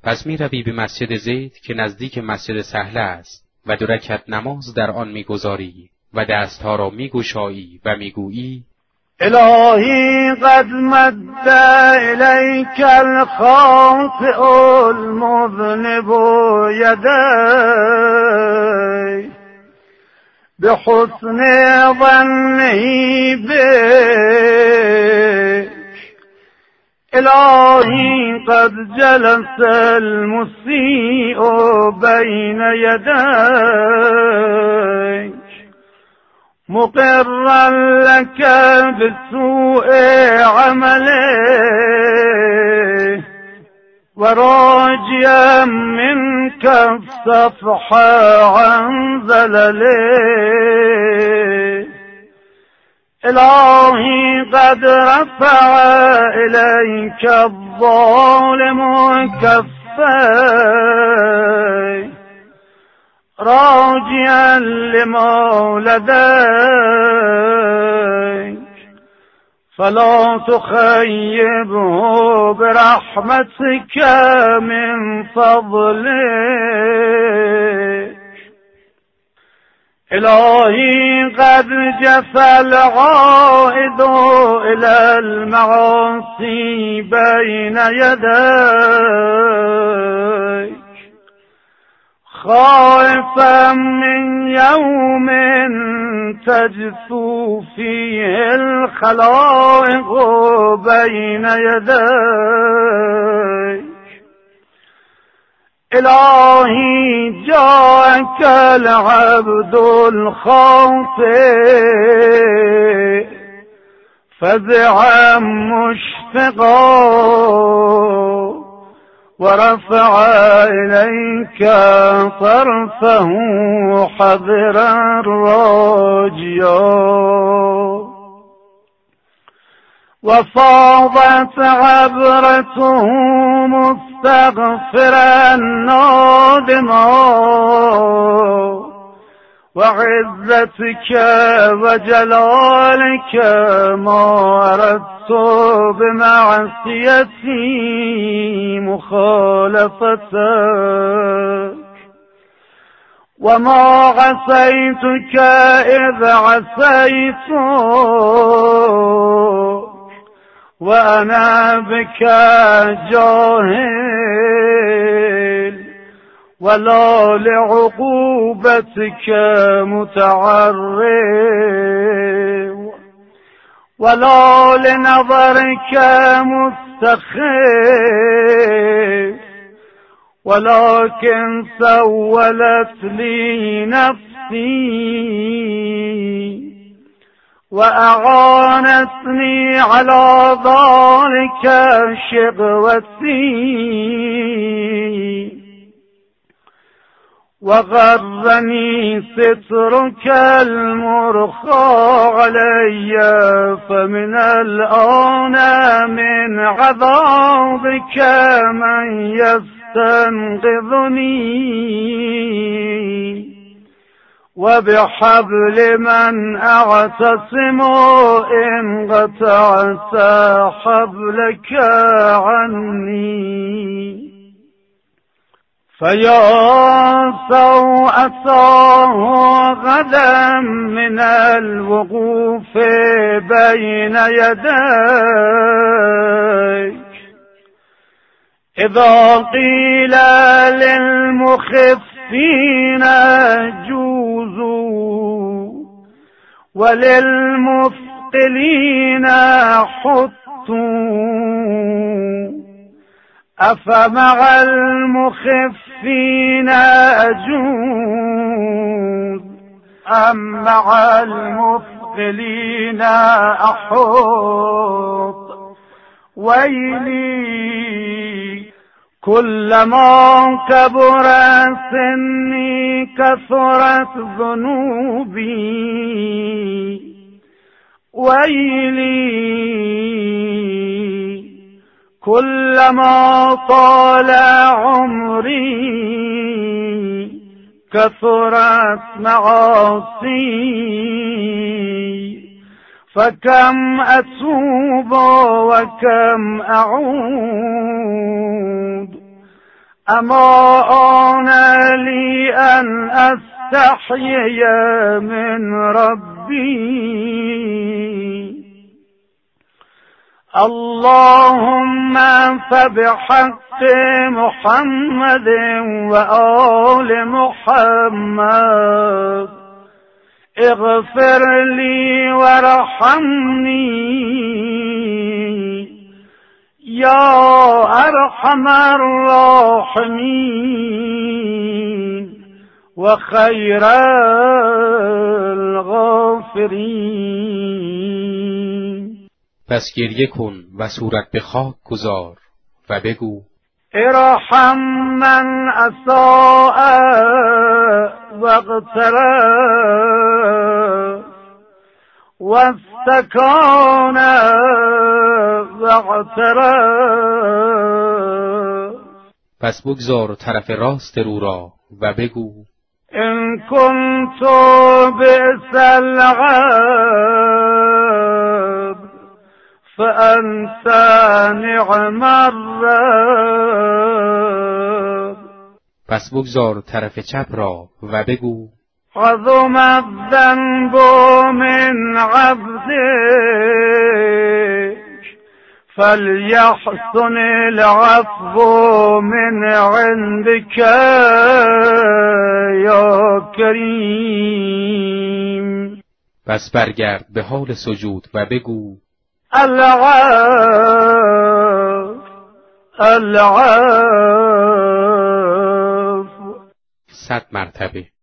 پس می روی به مسجد زید که نزدیک مسجد سهل است و 2 رکعت نماز در آن می گذاری و دستها را می گشایی و می گویی الهی قد مد الیک الخاطئ المذنب یدی بحسن ظنه بک الهی قد جلس المسیء بین یدیک مقرا لك بسوء عمله وراجيا منك الصفح عن زلله إلهي قد رفع إليك الظالم كفيه راجيا لمولديك فلا تخيبه برحمتك من فضلك إلهي قد جفى العائد إلى المعاصي بين يديك خائفا من يوم تجثو فيه الخلائق بين يديك إلهي جاءك العبد الخاطئ فزعا مشفقا ورفع إليك طرفه حذرا راجيا وفاضت عبرته مستغفرا نادما وعزتك وجلالك ما أردت بمعصيتي مخالفتك وما عصيتك إذ عصيتك وأنا بك جاهل ولا لعقوبتك متعرض ولا لنظرك مستخف ولكن سولت لي نفسي وأعانتني على ذلك شقوتي وغرني سترك المرخى علي فمن الآن من عذابك من يستنقذني وبحبل من أعتصم إن قطعت حبلك عني فيا سوءته غدا من الوقوف بين يديك إذا قيل للمخفين جوزوا وللمثقلين حطوا أفمع المخفين أجوز أم مع المثقلين أحط ويلي كلما كبر سني كثرت ذنوبي ويلي كلما طال عمري كثرت معاصي فكم أتوب وكم أعود اما آن لی ان استحیی من ربی اللهم فبحق محمد وآل محمد اغفر لی وارحمنی یا ارحم الراحمین و خیر الغافرین. پس گریه کن و صورت به خاک گذار و بگو ارحم من اساء واغترف واستکان واغترف. پس بگذار طرف راست رو را و بگو ان كنت بئس العبد فأنت نعم الرب. پس بگذار طرف چپ را و بگو عظم الذنب من عبدك فليحسن العفو من عندك یا کریم. پس برگرد به حال سجود و بگو العفو العفو 100 مرتبه.